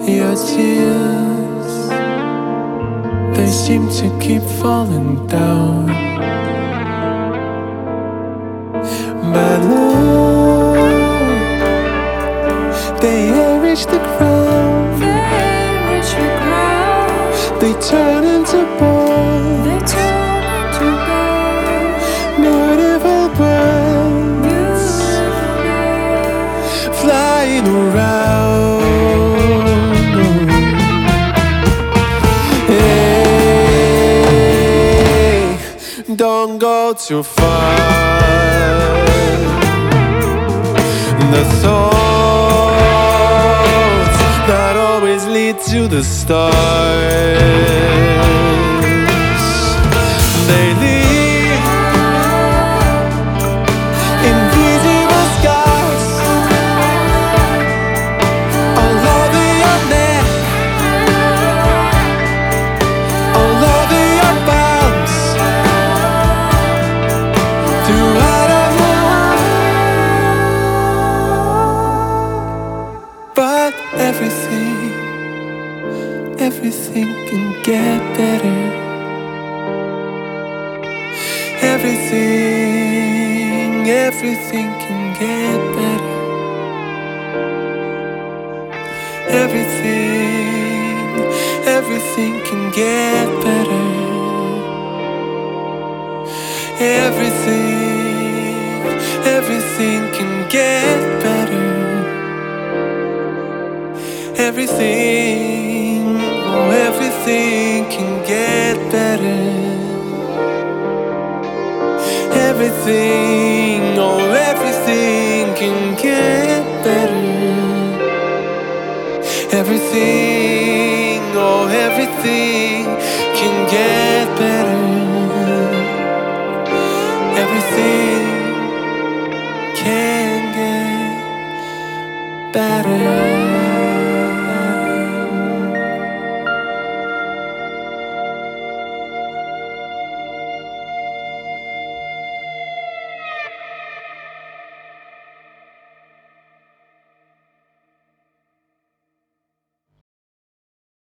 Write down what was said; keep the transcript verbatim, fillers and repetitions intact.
Your tears, they seem to keep falling down. My love, they reach the ground. They reach the ground. They turn into bones. They turn into birds. Beautiful birds, Beautiful birds. flying around. Hey, don't go too far. The thoughts that always lead to the stars, they leave invisible scars all over your neck, all over your palms, throughout your life. But everything, everything can get better. Everything, everything can get better. Everything, everything can get better. Everything, everything can get better. Everything, oh, everything can get better. Everything, oh, everything can get better. Everything, oh, everything can get